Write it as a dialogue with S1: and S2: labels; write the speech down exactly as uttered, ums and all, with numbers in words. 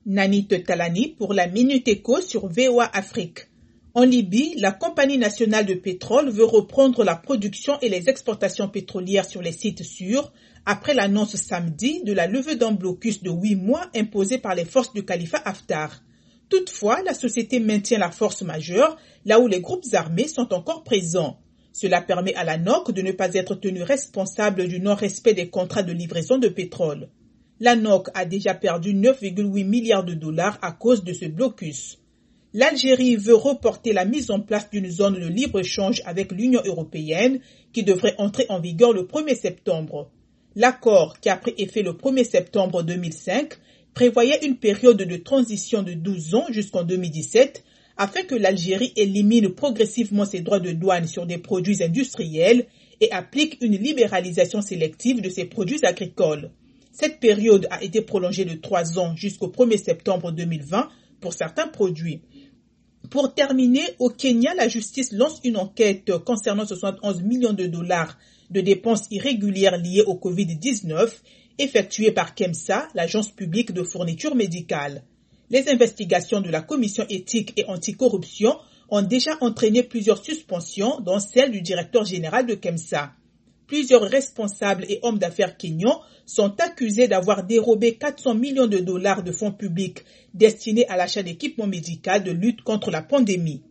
S1: Nanit Talani pour la Minute Éco sur V O A Afrique. En Libye, la Compagnie nationale de pétrole veut reprendre la production et les exportations pétrolières sur les sites sûrs après l'annonce samedi de la levée d'un blocus de huit mois imposé par les forces du califat Haftar. Toutefois, la société maintient la force majeure là où les groupes armés sont encore présents. Cela permet à la N O C de ne pas être tenue responsable du non-respect des contrats de livraison de pétrole. La N O C a déjà perdu neuf virgule huit milliards de dollars à cause de ce blocus. L'Algérie veut reporter la mise en place d'une zone de libre-échange avec l'Union européenne qui devrait entrer en vigueur le premier septembre. L'accord, qui a pris effet le premier septembre deux mille cinq, prévoyait une période de transition de douze ans jusqu'en deux mille dix-sept afin que l'Algérie élimine progressivement ses droits de douane sur des produits industriels et applique une libéralisation sélective de ses produits agricoles. Cette période a été prolongée de trois ans jusqu'au premier septembre deux mille vingt pour certains produits. Pour terminer, au Kenya, la justice lance une enquête concernant soixante-onze millions de dollars de dépenses irrégulières liées au covid dix-neuf effectuées par KEMSA, l'agence publique de fourniture médicale. Les investigations de la commission éthique et anticorruption ont déjà entraîné plusieurs suspensions, dont celle du directeur général de KEMSA. Plusieurs responsables et hommes d'affaires kenyans sont accusés d'avoir dérobé quatre cents millions de dollars de fonds publics destinés à l'achat d'équipements médicaux de lutte contre la pandémie.